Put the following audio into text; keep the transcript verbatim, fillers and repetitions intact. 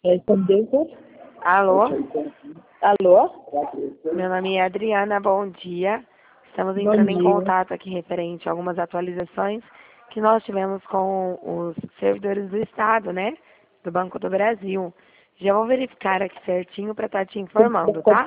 Respondeu. Alô? Alô? Meu nome é Adriana, bom dia. Estamos Bom entrando em dia. contato aqui referente a algumas atualizações que nós tivemos com os servidores do Estado, né? Do Banco do Brasil. Já vou verificar aqui certinho para estar te informando, tá?